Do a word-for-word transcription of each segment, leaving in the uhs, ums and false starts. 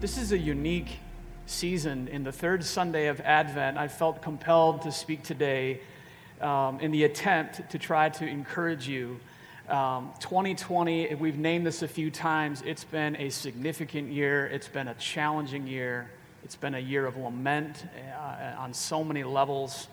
This is a unique season. In the third Sunday of Advent, I felt compelled to speak today um, in the attempt to try to encourage you. Um, twenty twenty, we've named this a few times, it's been a significant year, it's been a challenging year, it's been a year of lament uh, on so many levels.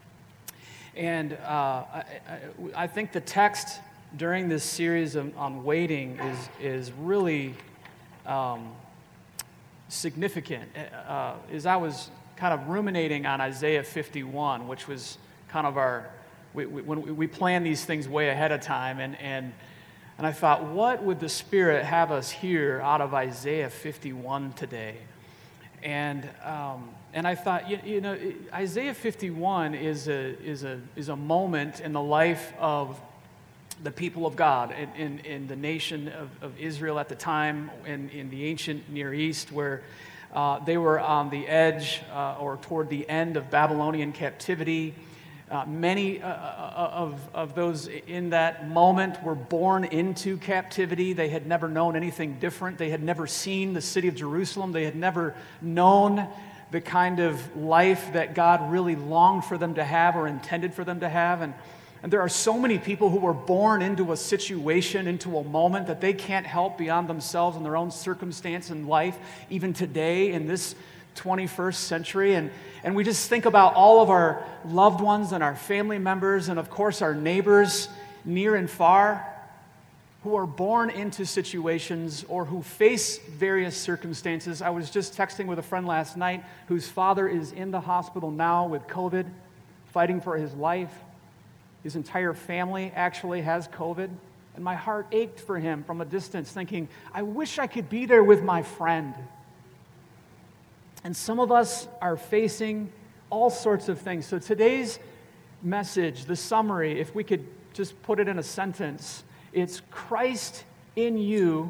And uh, I, I, I think the text during this series of, on waiting is, is really um, significant. Uh, as I was kind of ruminating on Isaiah fifty-one, which was kind of our, we, we, when we plan these things way ahead of time, and, and, and I thought, what would the Spirit have us hear out of Isaiah fifty-one today? And um, and I thought, you, you know, Isaiah fifty-one is a is a is a moment in the life of the people of God in, in, in the nation of, of Israel at the time, in, in the ancient Near East, where uh, they were on the edge uh, or toward the end of Babylonian captivity. Uh, many uh, of, of those in that moment were born into captivity. They had never known anything different. They had never seen the city of Jerusalem. They had never known the kind of life that God really longed for them to have or intended for them to have. And, and there are so many people who were born into a situation, into a moment that they can't help beyond themselves and their own circumstance in life, even today in this twenty-first century. And, and we just think about all of our loved ones and our family members and, of course, our neighbors near and far who are born into situations or who face various circumstances. I was just texting with a friend last night whose father is in the hospital now with COVID, fighting for his life. His entire family actually has COVID. And my heart ached for him from a distance, thinking, I wish I could be there with my friend. And some of us are facing all sorts of things. So today's message, the summary, if we could just put it in a sentence, it's Christ in you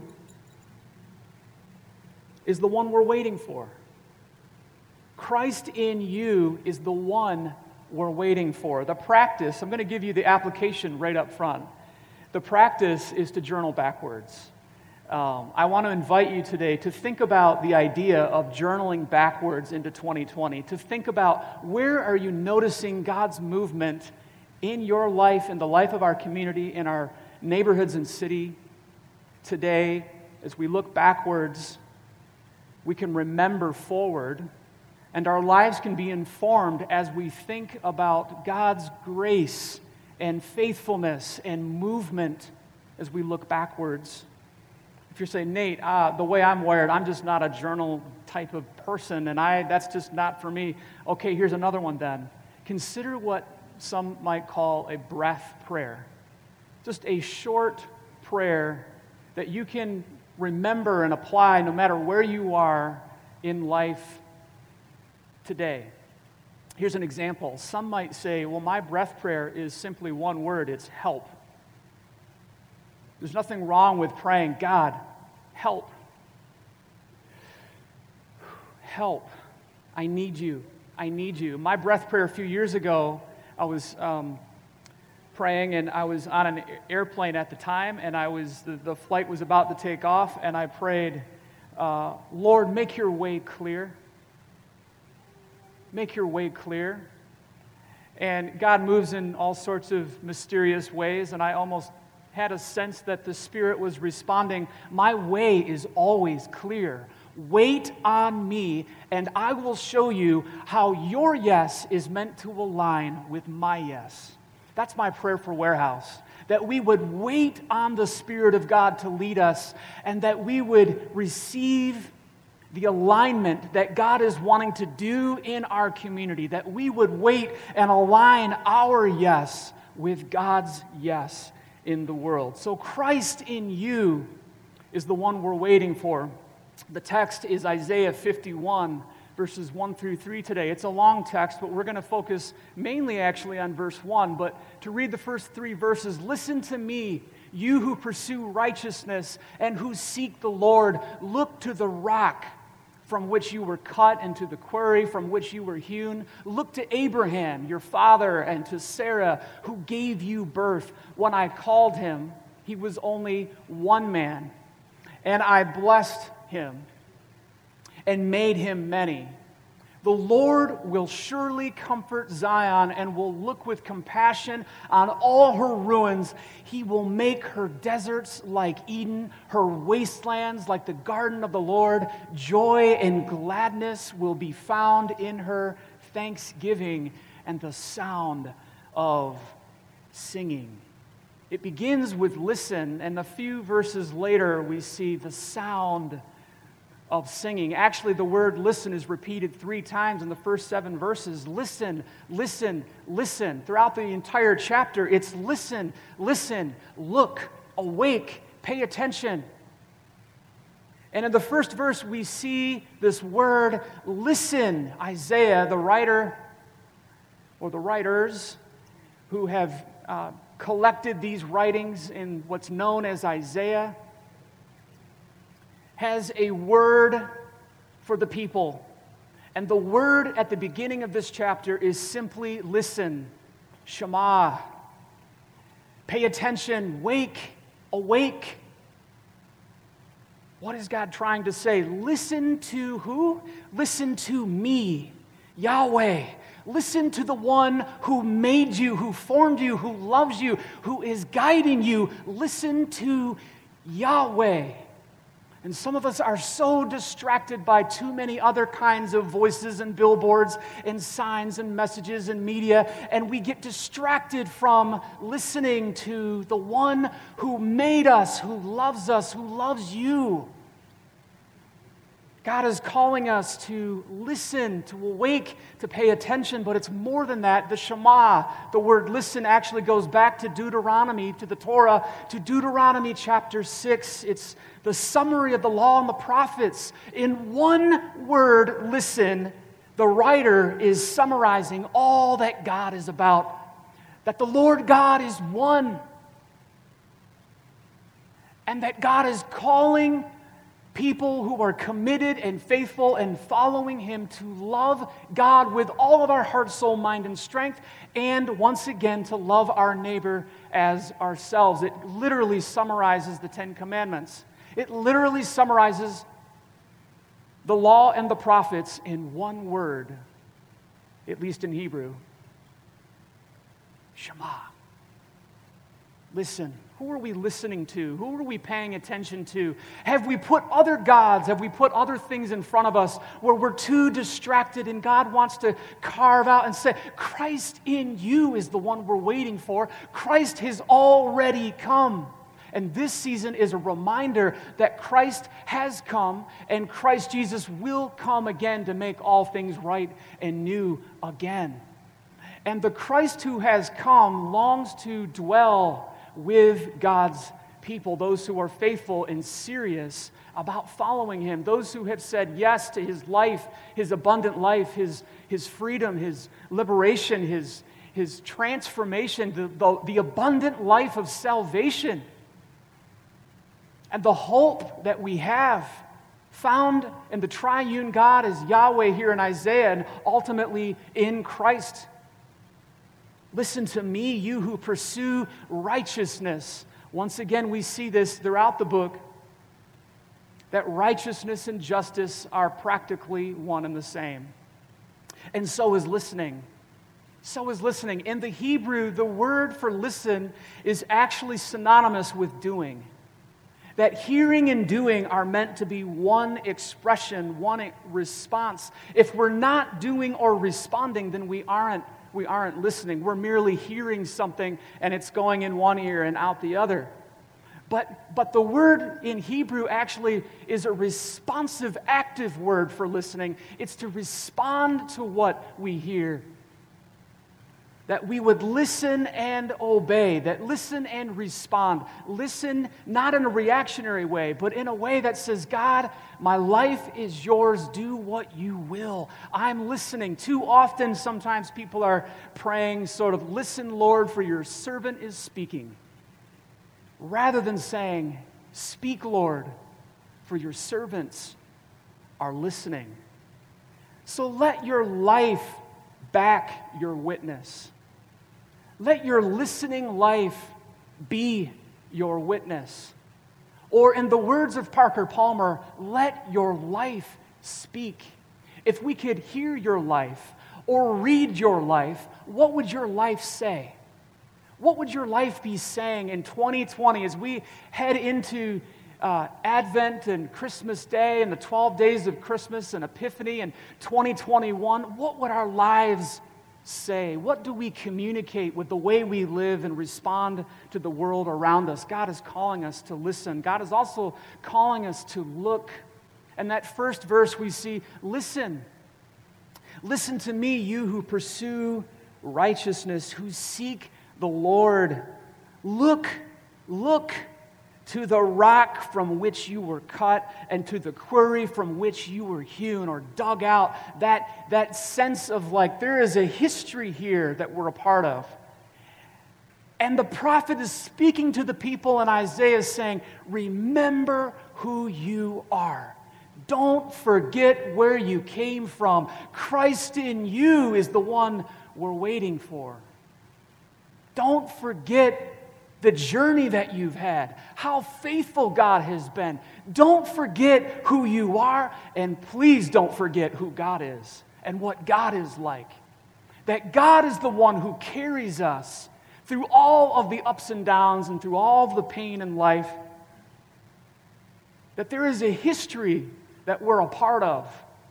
is the one we're waiting for. Christ in you is the one we're waiting for. The practice, I'm going to give you the application right up front. The practice is to journal backwards. Um, I want to invite you today to think about the idea of journaling backwards into twenty twenty, to think about where are you noticing God's movement in your life, in the life of our community, in our neighborhoods and city today. As we look backwards, we can remember forward, and our lives can be informed as we think about God's grace and faithfulness and movement as we look backwards. If you're saying, Nate, uh, the way I'm wired, I'm just not a journal type of person, and I that's just not for me. Okay, here's another one then. Consider what some might call a breath prayer. Just a short prayer that you can remember and apply no matter where you are in life today. Here's an example. Some might say, well, my breath prayer is simply one word. It's help. There's nothing wrong with praying, God, help. Help. I need you. I need you. My breath prayer a few years ago, I was um, praying, and I was on an airplane at the time, and I was the, the flight was about to take off, and I prayed, uh, Lord, make your way clear. Make your way clear. And God moves in all sorts of mysterious ways, and I almost had a sense that the Spirit was responding, my way is always clear. Wait on me, and I will show you how your yes is meant to align with my yes. That's my prayer for Warehouse, that we would wait on the Spirit of God to lead us, and that we would receive the alignment that God is wanting to do in our community, that we would wait and align our yes with God's yes in the world. So Christ in you is the one we're waiting for. The text is Isaiah fifty-one, verses one through three today. It's a long text, but we're going to focus mainly actually on verse one. But to read the first three verses, listen to me, you who pursue righteousness and who seek the Lord. Look to the rock from which you were cut, and to the quarry from which you were hewn. Look to Abraham, your father, and to Sarah, who gave you birth. When I called him, he was only one man, and I blessed him. and made him many. The Lord will surely comfort Zion and will look with compassion on all her ruins. He will make her deserts like Eden, her wastelands like the garden of the Lord. Joy and gladness will be found in her, thanksgiving and the sound of singing. It begins with listen, and a few verses later we see the sound of singing. Actually, the word listen is repeated three times in the first seven verses. Listen, listen, listen. Throughout the entire chapter, it's listen, listen, look, awake, pay attention. And in the first verse, we see this word listen. Isaiah, the writer, or the writers who have uh, collected these writings in what's known as Isaiah, has a word for the people. And the word at the beginning of this chapter is simply listen, Shema. Pay attention, wake, awake. What is God trying to say? Listen to who? Listen to me, Yahweh. Listen to the one who made you, who formed you, who loves you, who is guiding you. Listen to Yahweh. And some of us are so distracted by too many other kinds of voices and billboards and signs and messages and media, and we get distracted from listening to the one who made us, who loves us, who loves you. God is calling us to listen, to awake, to pay attention, but it's more than that. The Shema, the word listen, actually goes back to Deuteronomy, to the Torah, to Deuteronomy chapter six. It's the summary of the law and the prophets. In one word, listen, the writer is summarizing all that God is about. That the Lord God is one. And that God is calling people who are committed and faithful and following Him to love God with all of our heart, soul, mind, and strength, and once again to love our neighbor as ourselves. It literally summarizes the Ten Commandments. It literally summarizes the law and the prophets in one word, at least in Hebrew. Shema. Listen. Who are we listening to? Who are we paying attention to? Have we put other gods, have we put other things in front of us where we're too distracted, and God wants to carve out and say, Christ in you is the one we're waiting for. Christ has already come. And this season is a reminder that Christ has come, and Christ Jesus will come again to make all things right and new again. And the Christ who has come longs to dwell with God's people, those who are faithful and serious about following Him, those who have said yes to His life, His abundant life, His, his freedom, His liberation, His, his transformation, the, the, the abundant life of salvation, and the hope that we have found in the triune God as Yahweh here in Isaiah, and ultimately in Christ. Listen to me, you who pursue righteousness. Once again, we see this throughout the book, that righteousness and justice are practically one and the same. And so is listening. So is listening. In the Hebrew, the word for listen is actually synonymous with doing. That hearing and doing are meant to be one expression, one response. If we're not doing or responding, then we aren't We aren't listening. We're merely hearing something and it's going in one ear and out the other. But, but the word in Hebrew actually is a responsive, active word for listening. It's to respond to what we hear. That we would listen and obey, that listen and respond. Listen not in a reactionary way, but in a way that says, God, my life is yours, do what you will. I'm listening. Too often, sometimes people are praying sort of, listen, Lord, for your servant is speaking. Rather than saying, speak, Lord, for your servants are listening. So let your life back your witness. Let your listening life be your witness. Or in the words of Parker Palmer, let your life speak. If we could hear your life or read your life, what would your life say? What would your life be saying in twenty twenty as we head into uh, Advent and Christmas Day and the twelve days of Christmas and Epiphany and twenty twenty-one? What would our lives say? What do we communicate with the way we live and respond to the world around us? God is calling us to listen. God is also calling us to look. And that first verse we see, listen. Listen to me, you who pursue righteousness, who seek the Lord. Look, look to the rock from which you were cut and to the quarry from which you were hewn or dug out. That, that sense of like there is a history here that we're a part of. And the prophet is speaking to the people, and Isaiah is saying, remember who you are. Don't forget where you came from. Christ in you is the one we're waiting for. Don't forget the journey that you've had, how faithful God has been. Don't forget who you are, and please don't forget who God is and what God is like. That God is the one who carries us through all of the ups and downs and through all of the pain in life. That there is a history that we're a part of.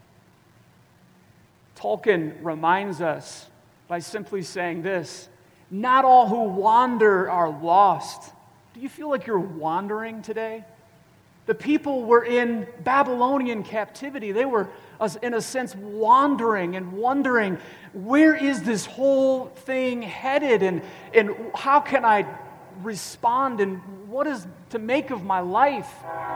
Tolkien reminds us by simply saying this, not all who wander are lost. Do you feel like you're wandering today? The people were in Babylonian captivity. They were, in a sense, wandering and wondering, where is this whole thing headed? And, and how can I respond? And what is to make of my life?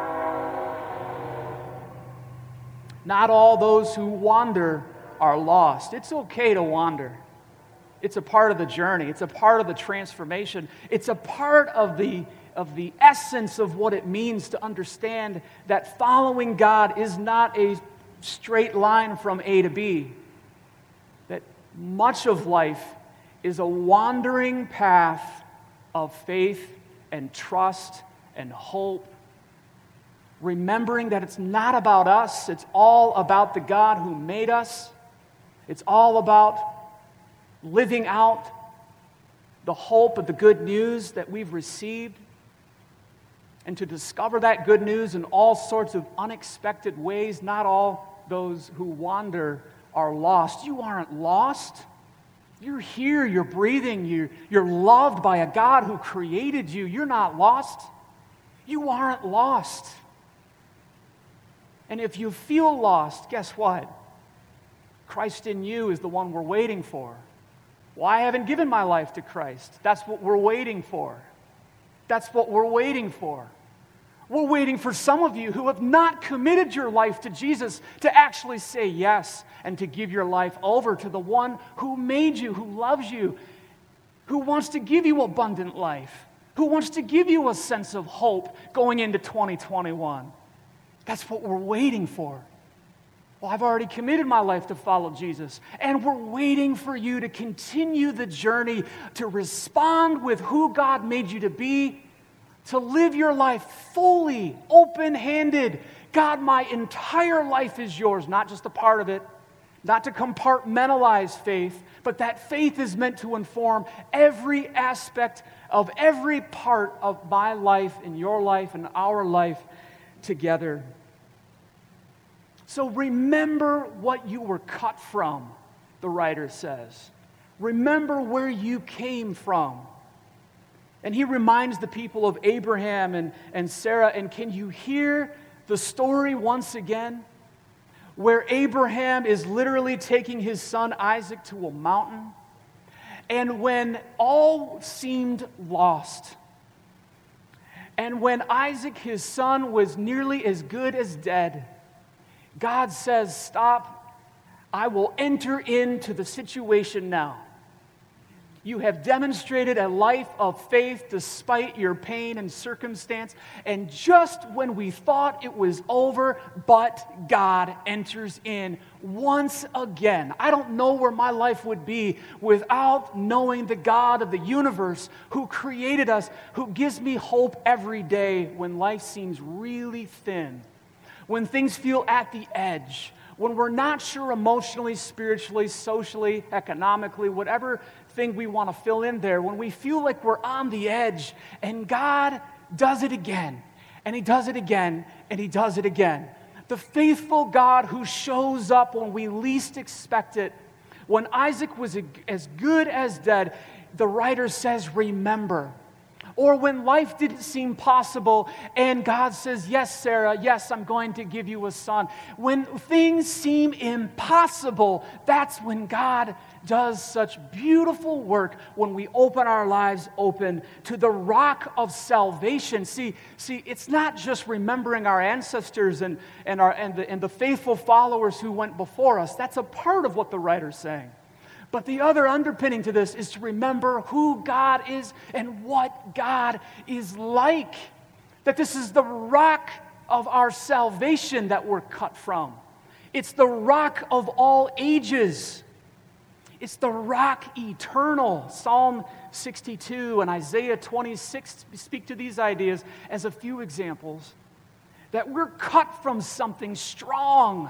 Not all those who wander are lost. It's okay to wander. It's a part of the journey. It's a part of the transformation. It's a part of the, of the essence of what it means to understand that following God is not a straight line from A to B. That much of life is a wandering path of faith and trust and hope. Remembering that it's not about us, it's all about the God who made us. It's all about living out the hope of the good news that we've received, and to discover that good news in all sorts of unexpected ways. Not all those who wander are lost. You aren't lost. You're here, you're breathing, you're, you're loved by a God who created you. You're not lost. You aren't lost. And if you feel lost, guess what? Christ in you is the one we're waiting for. Well, I haven't given my life to Christ. That's what we're waiting for. That's what we're waiting for. We're waiting for some of you who have not committed your life to Jesus to actually say yes and to give your life over to the one who made you, who loves you, who wants to give you abundant life, who wants to give you a sense of hope going into twenty twenty-one. That's what we're waiting for. Well, I've already committed my life to follow Jesus, and we're waiting for you to continue the journey, to respond with who God made you to be, to live your life fully, open-handed. God, my entire life is yours, not just a part of it, not to compartmentalize faith, but that faith is meant to inform every aspect of every part of my life and your life and our life together. So remember what you were cut from, the writer says. Remember where you came from. And he reminds the people of Abraham and, and Sarah. And can you hear the story once again? Where Abraham is literally taking his son Isaac to a mountain. And when all seemed lost, and when Isaac, his son, was nearly as good as dead, God says, stop, I will enter into the situation now. You have demonstrated a life of faith despite your pain and circumstance, and just when we thought it was over, but God enters in once again. I don't know where my life would be without knowing the God of the universe who created us, who gives me hope every day when life seems really thin. when things feel at the edge, when we're not sure emotionally, spiritually, socially, economically, whatever thing we want to fill in there, when we feel like we're on the edge, and God does it again, and He does it again, and He does it again. The faithful God who shows up when we least expect it. When Isaac was as good as dead, the writer says, remember. Or when life didn't seem possible and God says, yes, Sarah, yes, I'm going to give you a son. When things seem impossible, that's when God does such beautiful work, when we open our lives open to the rock of salvation. See, see, it's not just remembering our ancestors and, and, our, and, the, and the faithful followers who went before us. That's a part of what the writer's saying. But the other underpinning to this is to remember who God is and what God is like. That this is the rock of our salvation that we're cut from. It's the rock of all ages. It's the rock eternal. Psalm sixty-two and Isaiah twenty-six speak to these ideas as a few examples. That we're cut from something strong.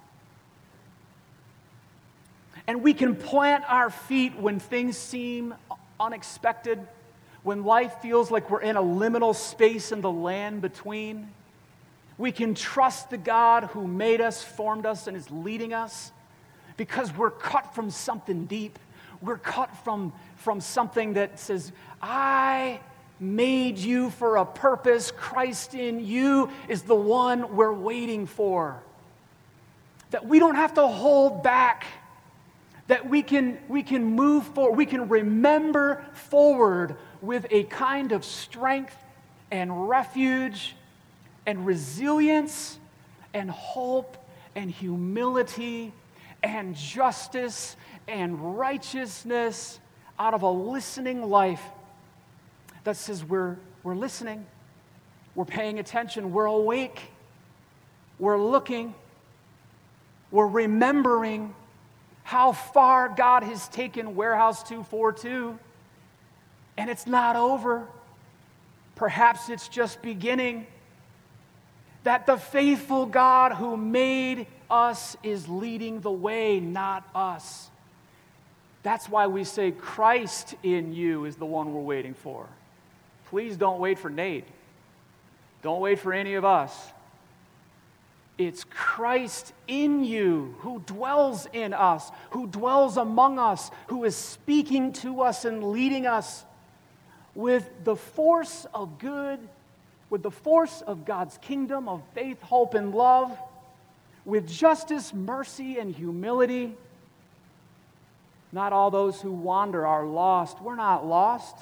And we can plant our feet when things seem unexpected, when life feels like we're in a liminal space in the land between. We can trust the God who made us, formed us, and is leading us because we're cut from something deep. We're cut from, from something that says, I made you for a purpose. Christ in you is the one we're waiting for. That we don't have to hold back. That we can, we can move forward, we can remember forward with a kind of strength and refuge and resilience and hope and humility and justice and righteousness out of a listening life that says we're, we're listening, we're paying attention, we're awake, we're looking, we're remembering how far God has taken Warehouse two forty-two, and it's not over. Perhaps it's just beginning. That the faithful God who made us is leading the way, not us. That's why we say Christ in you is the one we're waiting for. Please don't wait for Nate. Don't wait for any of us. It's Christ in you who dwells in us, who dwells among us, who is speaking to us and leading us with the force of good, with the force of God's kingdom of faith, hope, and love, with justice, mercy, and humility. Not all those who wander are lost. We're not lost.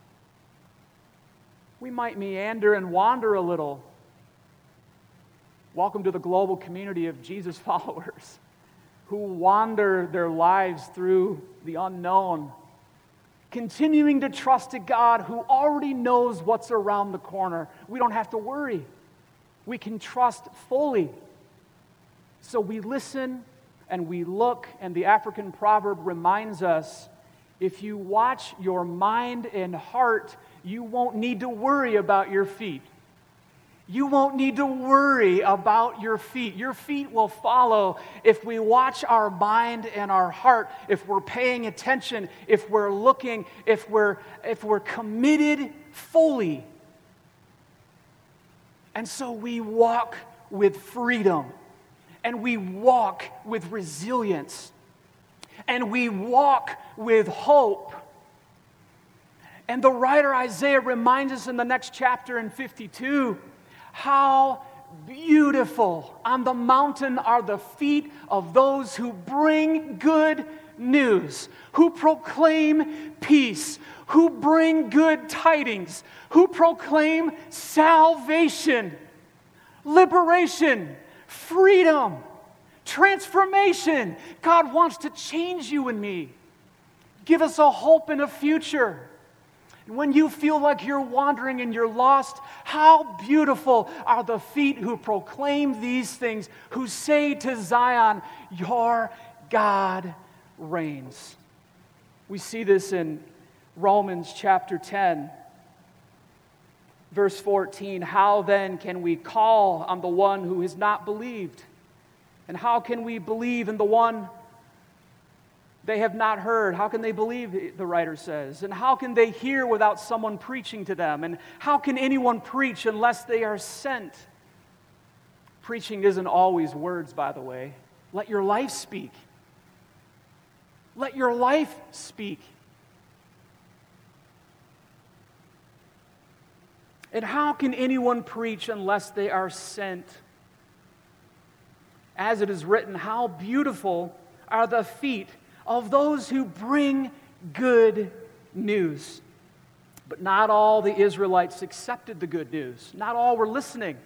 We might meander and wander a little. Welcome to the global community of Jesus followers who wander their lives through the unknown, continuing to trust a God who already knows what's around the corner. We don't have to worry. We can trust fully. So we listen and we look, and the African proverb reminds us, if you watch your mind and heart, you won't need to worry about your feet. You won't need to worry about your feet. Your feet will follow if we watch our mind and our heart, if we're paying attention, if we're looking, if we're, if we're committed fully. And so we walk with freedom, and we walk with resilience, and we walk with hope. And the writer Isaiah reminds us in the next chapter in fifty-two, how beautiful on the mountain are the feet of those who bring good news, who proclaim peace, who bring good tidings, who proclaim salvation, liberation, freedom, transformation. God wants to change you and me, give us a hope and a future. When you feel like you're wandering and you're lost, how beautiful are the feet who proclaim these things, who say to Zion, your God reigns. We see this in Romans chapter ten, Verse fourteen, how then can we call on the one who has not believed? And how can we believe in the one they have not heard? How can they believe, the writer says? And how can they hear without someone preaching to them? And how can anyone preach unless they are sent? Preaching isn't always words, by the way. Let your life speak. Let your life speak. And how can anyone preach unless they are sent? As it is written, how beautiful are the feet of those who bring good news. But not all the Israelites accepted the good news. Not all were listening.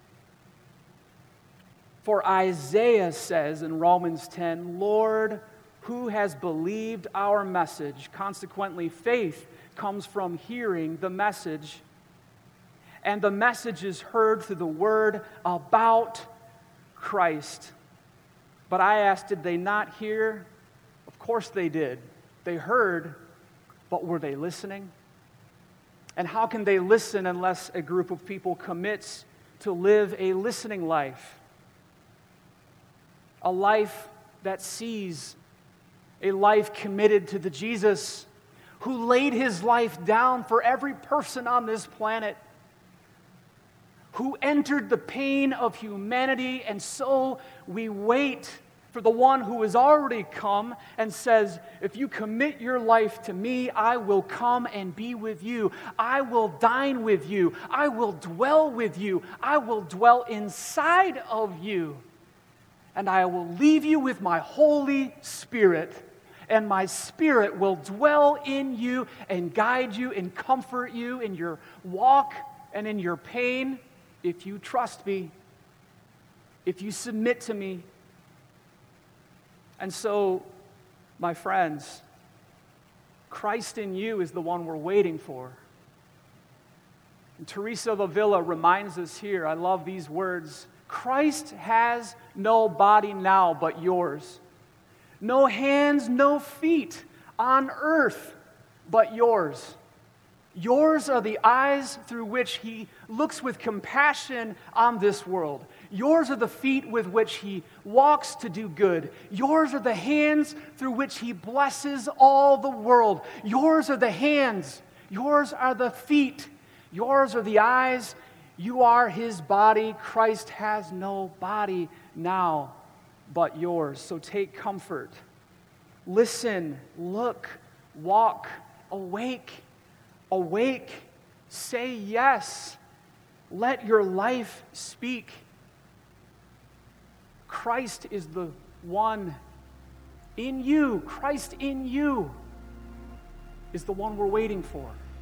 For Isaiah says in Romans ten, Lord, who has believed our message? Consequently, faith comes from hearing the message. And the message is heard through the word about Christ. But I asked, did they not hear? Of course they did. They heard, but were they listening? And how can they listen unless a group of people commits to live a listening life? A life that sees, a life committed to the Jesus who laid his life down for every person on this planet, who entered the pain of humanity, and so we wait for the one who has already come and says, if you commit your life to me, I will come and be with you. I will dine with you. I will dwell with you. I will dwell inside of you. And I will leave you with my Holy Spirit, and my Spirit will dwell in you and guide you and comfort you in your walk and in your pain. If you trust me, if you submit to me. And so, my friends, Christ in you is the one we're waiting for. And Teresa of Avila reminds us here, I love these words, Christ has no body now but yours. No hands, no feet on earth but yours. Yours are the eyes through which he looks with compassion on this world. Yours are the feet with which he walks to do good. Yours are the hands through which he blesses all the world. Yours are the hands. Yours are the feet. Yours are the eyes. You are his body. Christ has no body now but yours. So take comfort. Listen, look, walk, awake. Awake, say yes, let your life speak. Christ is the one in you. Christ in you is the one we're waiting for.